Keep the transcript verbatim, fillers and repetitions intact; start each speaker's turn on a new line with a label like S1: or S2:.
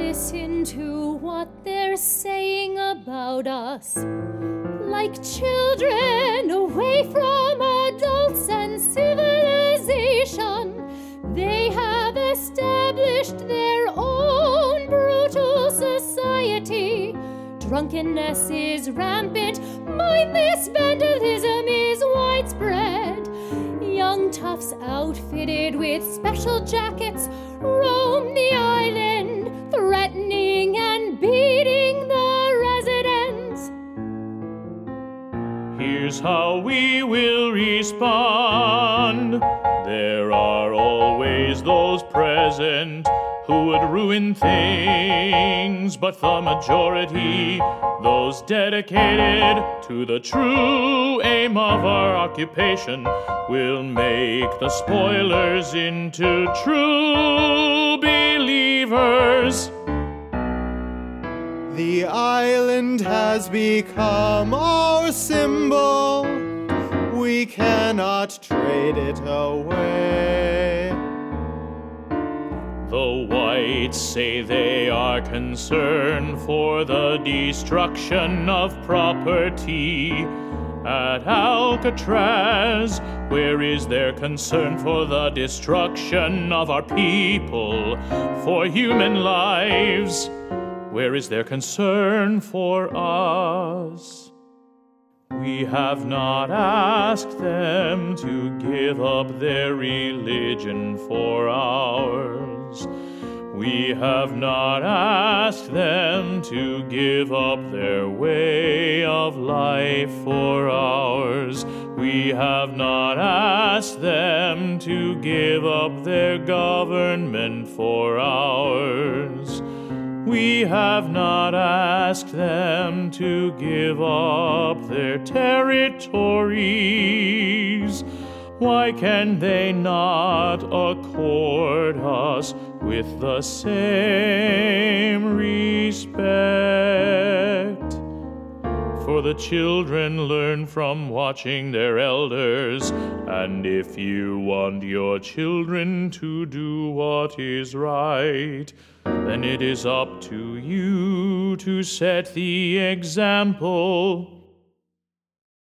S1: listen to what they're saying about us. Like children away from adults and civilization, they have established their own brutal society. Drunkenness is rampant, mindless vandalism is widespread. Young toughs outfitted with special jackets roam the island, threatening and beating the residents.
S2: Here's how we will respond. There are always those present who would ruin things, but the majority, those dedicated to the true aim of our occupation, will make the spoilers into true believers.
S3: The island has become our symbol. We cannot trade it away.
S2: The whites say they are concerned for the destruction of property. At Alcatraz, where is their concern for the destruction of our people, for human lives? Where is their concern for us? We have not asked them to give up their religion for ours. We have not asked them to give up their way of life for ours. We have not asked them to give up their government for ours. We have not asked them to give up their territories. Why can they not accord us with the same respect? For the children learn from watching their elders, and if you want your children to do what is right, then it is up to you to set the example.